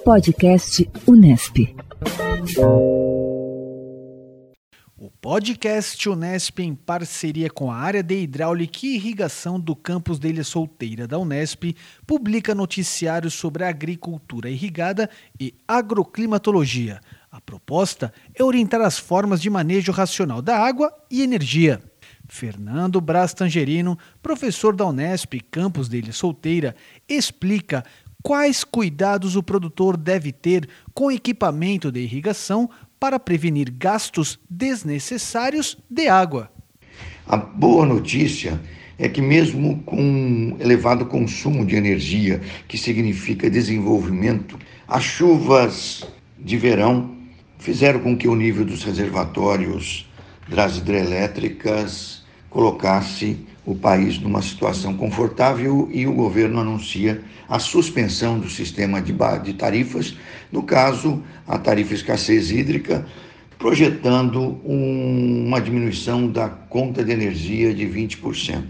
Podcast Unesp. O podcast Unesp, em parceria com a área de hidráulica e irrigação do campus de Ilha Solteira da Unesp, publica noticiários sobre agricultura irrigada e agroclimatologia. A proposta é orientar as formas de manejo racional da água e energia. Fernando Braz Tangerino, professor da Unesp, campus de Ilha Solteira, explica quais cuidados o produtor deve ter com equipamento de irrigação para prevenir gastos desnecessários de água. A boa notícia é que mesmo com elevado consumo de energia, que significa desenvolvimento, as chuvas de verão fizeram com que o nível dos reservatórios das hidrelétricas colocasse o país numa situação confortável e o governo anuncia a suspensão do sistema de tarifas, no caso, a tarifa escassez hídrica, projetando uma diminuição da conta de energia de 20%.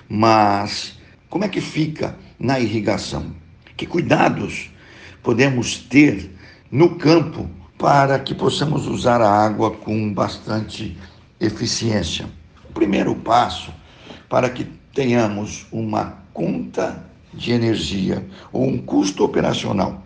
Mas como é que fica na irrigação? Que cuidados podemos ter no campo para que possamos usar a água com bastante eficiência? O primeiro passo para que tenhamos uma conta de energia ou um custo operacional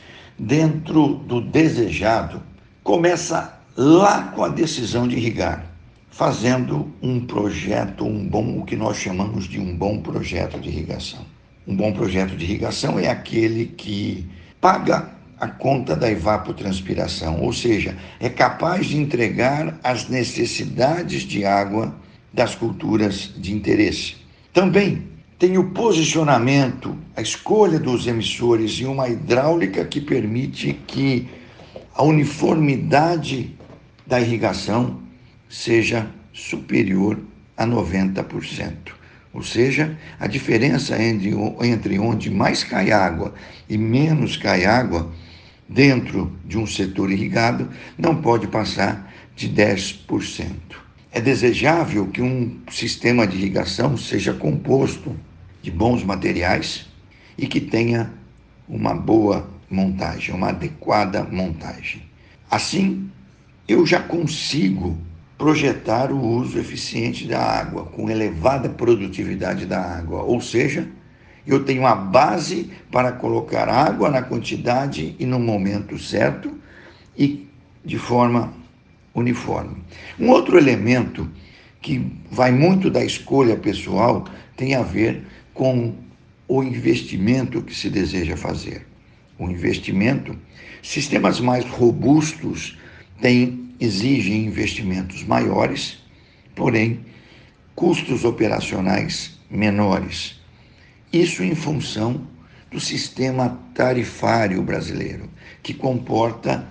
dentro do desejado começa lá com a decisão de irrigar, fazendo um projeto, o que nós chamamos de um bom projeto de irrigação. Um bom projeto de irrigação é aquele que paga a conta da evapotranspiração, ou seja, é capaz de entregar as necessidades de água das culturas de interesse. Também tem o posicionamento, a escolha dos emissores e uma hidráulica que permite que a uniformidade da irrigação seja superior a 90%. Ou seja, a diferença entre onde mais cai água e menos cai água dentro de um setor irrigado não pode passar de 10%. É desejável que um sistema de irrigação seja composto de bons materiais e que tenha uma boa montagem, uma adequada montagem. Assim, eu já consigo projetar o uso eficiente da água, com elevada produtividade da água, ou seja, eu tenho a base para colocar água na quantidade e no momento certo e de forma uniforme. Um outro elemento que vai muito da escolha pessoal tem a ver com o investimento que se deseja fazer. O investimento, sistemas mais robustos exigem investimentos maiores, porém custos operacionais menores. Isso em função do sistema tarifário brasileiro, que comporta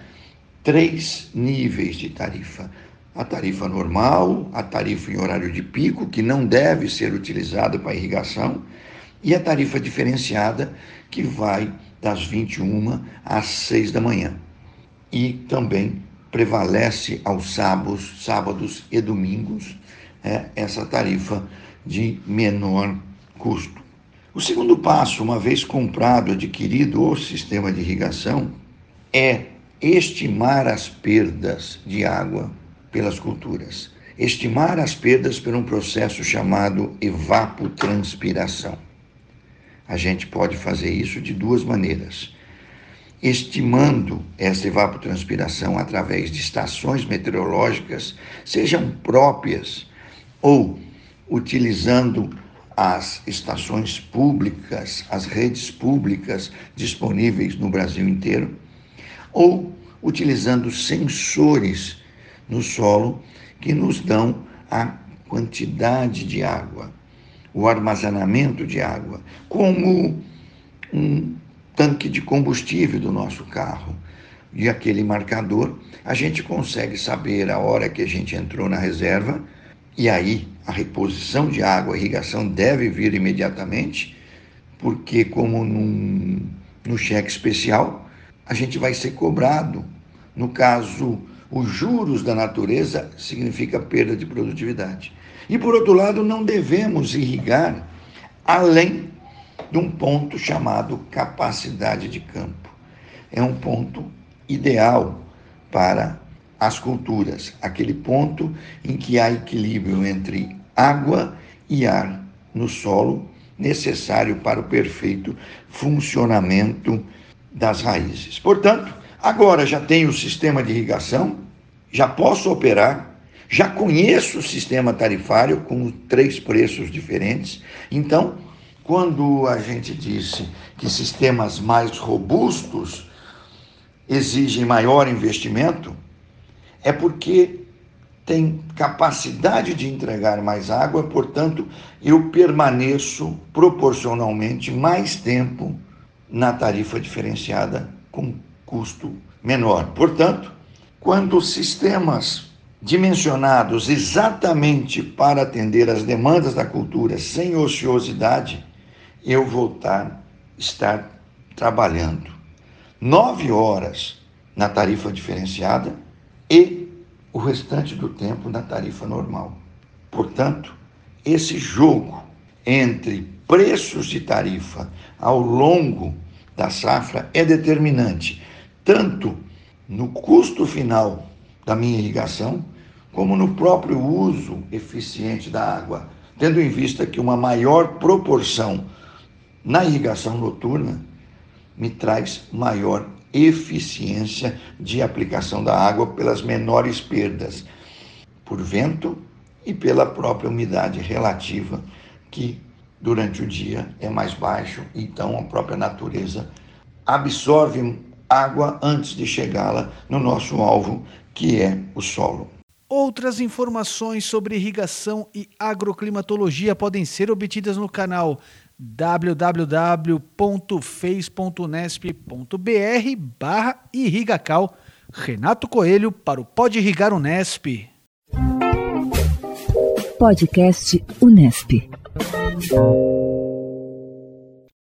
3 níveis de tarifa. A tarifa normal, a tarifa em horário de pico, que não deve ser utilizada para irrigação, e a tarifa diferenciada, que vai das 21 às 6 da manhã. E também prevalece aos sábados e domingos, essa tarifa de menor custo. O segundo passo, uma vez comprado, adquirido o sistema de irrigação, é estimar as perdas de água pelas culturas. Estimar as perdas por um processo chamado evapotranspiração. A gente pode fazer isso de 2 maneiras. Estimando essa evapotranspiração através de estações meteorológicas, sejam próprias ou utilizando as estações públicas, as redes públicas disponíveis no Brasil inteiro, ou utilizando sensores no solo que nos dão a quantidade de água, o armazenamento de água, como um tanque de combustível do nosso carro. E aquele marcador, a gente consegue saber a hora que a gente entrou na reserva, e aí a reposição de água, a irrigação deve vir imediatamente, porque como no cheque especial, a gente vai ser cobrado. No caso, os juros da natureza significa perda de produtividade. E, por outro lado, não devemos irrigar além de um ponto chamado capacidade de campo. é um ponto ideal para as culturas, aquele ponto em que há equilíbrio entre água e ar no solo, necessário para o perfeito funcionamento das raízes. Portanto, agora já tenho o sistema de irrigação, já posso operar, já conheço o sistema tarifário com 3 preços diferentes. Então, quando a gente disse que sistemas mais robustos exigem maior investimento, é porque tem capacidade de entregar mais água, portanto, eu permaneço proporcionalmente mais tempo na tarifa diferenciada com custo menor. Portanto, quando os sistemas dimensionados exatamente para atender as demandas da cultura sem ociosidade, eu vou estar trabalhando 9 horas na tarifa diferenciada e o restante do tempo na tarifa normal. Portanto, esse jogo entre preços de tarifa ao longo da safra é determinante, tanto no custo final da minha irrigação, como no próprio uso eficiente da água, tendo em vista que uma maior proporção na irrigação noturna me traz maior eficiência de aplicação da água pelas menores perdas por vento e pela própria umidade relativa, que durante o dia é mais baixo, então a própria natureza absorve água antes de chegá-la no nosso alvo, que é o solo. Outras informações sobre irrigação e agroclimatologia podem ser obtidas no canal www.fez.unesp.br/irrigacal. Renato Coelho para o Pode Irrigar Unesp. Podcast Unesp.